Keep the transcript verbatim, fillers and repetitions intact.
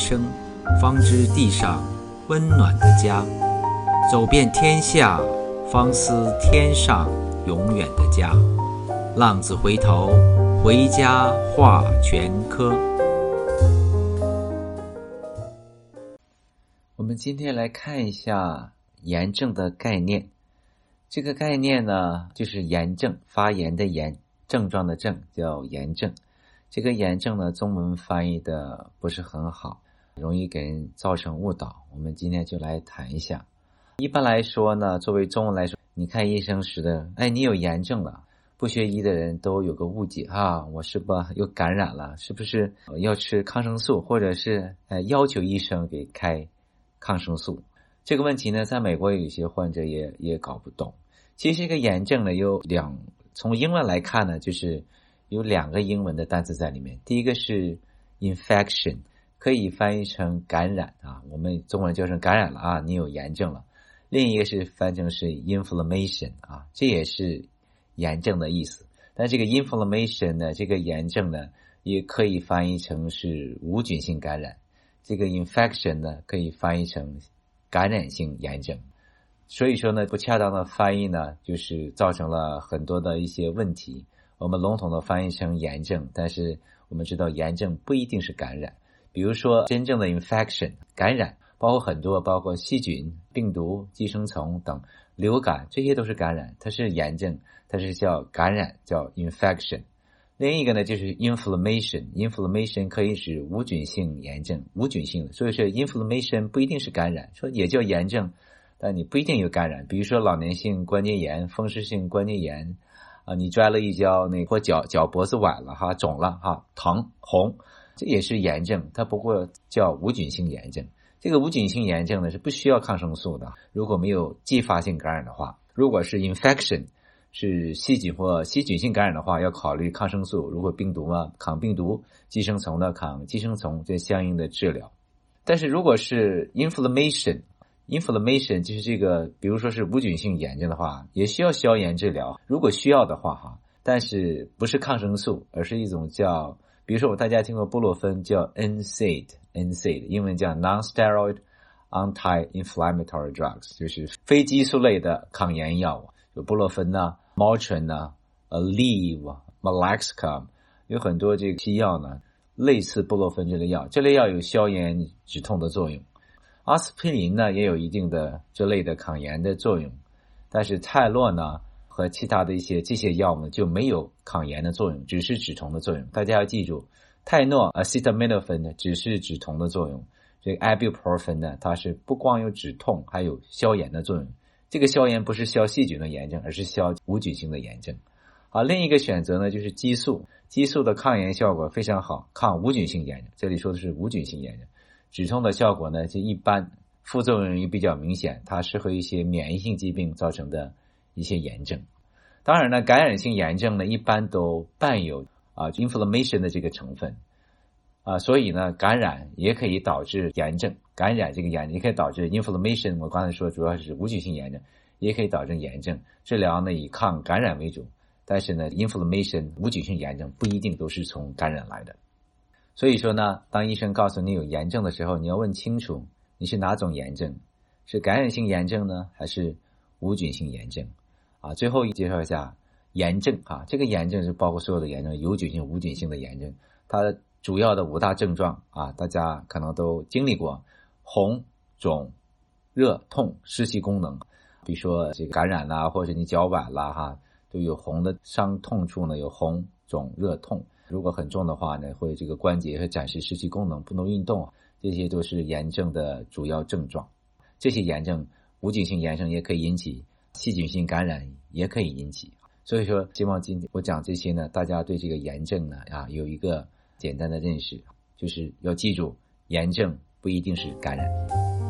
生，方知地上温暖的家；走遍天下，方思天上永远的家。浪子回头，回家画全科。我们今天来看一下炎症的概念。这个概念呢，就是炎症，发炎的炎，症状的症，叫炎症。这个炎症呢，中文翻译的不是很好，容易给人造成误导。我们今天就来谈一下。一般来说呢，作为中文来说，你看医生时的，哎，你有炎症了。不学医的人都有个误解啊，我是不是又感染了？是不是要吃抗生素，或者是呃要求医生给开抗生素？这个问题呢，在美国有些患者也也搞不懂。其实这个炎症呢，有两，从英文来看呢，就是有两个英文的单词在里面。第一个是 infection， 可以翻译成感染啊，我们中文叫成感染了啊，你有炎症了。另一个是翻成是 inflammation 啊，这也是炎症的意思。但这个 inflammation 呢，这个炎症呢，也可以翻译成是无菌性感染。这个 infection 呢，可以翻译成感染性炎症。所以说呢，不恰当的翻译呢，就是造成了很多的一些问题。我们笼统的翻译成炎症，但是我们知道炎症不一定是感染。比如说真正的 infection 感染，包括很多，包括细菌、病毒、寄生虫等，流感，这些都是感染，它是炎症，它是叫感染，叫 infection。 另一个呢，就是 inflammation， inflammation 可以指无菌性炎症，无菌性的，所以说 inflammation 不一定是感染，说也叫炎症，但你不一定有感染。比如说老年性关节炎、风湿性关节炎啊，你摔了一跤，那或脚脚脖子崴了哈，肿了哈，疼红，这也是炎症，它不过叫无菌性炎症。这个无菌性炎症呢，是不需要抗生素的，如果没有继发性感染的话。如果是 infection 是细菌或细菌性感染的话，要考虑抗生素，如果病毒嘛，抗病毒，寄生虫的抗寄生虫，这相应的治疗。但是如果是 inflammation inflammation 就是这个，比如说是无菌性炎症的话，也需要消炎治疗，如果需要的话哈，但是不是抗生素，而是一种叫，比如说大家听过布洛芬，叫 N SAID，N SAID 英文叫 Non-Steroid Anti-Inflammatory Drugs， 就是非激素类的抗炎药物，有布洛芬呢、Motrin 呢、Aleve、Malaxicam， 有很多这个西药呢，类似布洛芬这类药，这类药有消炎止痛的作用。阿司匹林呢也有一定的这类的抗炎的作用，但是泰洛呢和其他的一些这些药物就没有抗炎的作用，只是止痛的作用。大家要记住，泰诺 acetaminophen 呢只是止痛的作用，这个 ibuprofen 呢它是不光有止痛，还有消炎的作用。这个消炎不是消细菌的炎症，而是消无菌性的炎症。好，另一个选择呢就是激素，激素的抗炎效果非常好，抗无菌性炎症，这里说的是无菌性炎症。止痛的效果呢就一般，副作用也比较明显，它适合一些免疫性疾病造成的一些炎症。当然呢，感染性炎症呢一般都伴有啊 inflammation 的这个成分啊，所以呢感染也可以导致炎症，感染这个炎症也可以导致 inflammation， 我刚才说主要是无菌性炎症，也可以导致炎症。治疗呢以抗感染为主，但是呢 inflammation 无菌性炎症不一定都是从感染来的。所以说呢，当医生告诉你有炎症的时候，你要问清楚你是哪种炎症，是感染性炎症呢，还是无菌性炎症啊？最后介绍一下炎症啊，这个炎症是包括所有的炎症，有菌性、无菌性的炎症，它主要的五大症状啊，大家可能都经历过：红、肿、热、痛、失去功能。比如说这个感染啦，或者你脚崴啦哈，都有红的伤痛处呢，有红、肿、热、痛。如果很重的话呢，会这个关节会暂时失去功能，不能运动，这些都是炎症的主要症状。这些炎症，无菌性炎症也可以引起，细菌性感染也可以引起。所以说，希望今天我讲这些呢，大家对这个炎症呢啊有一个简单的认识，就是要记住，炎症不一定是感染。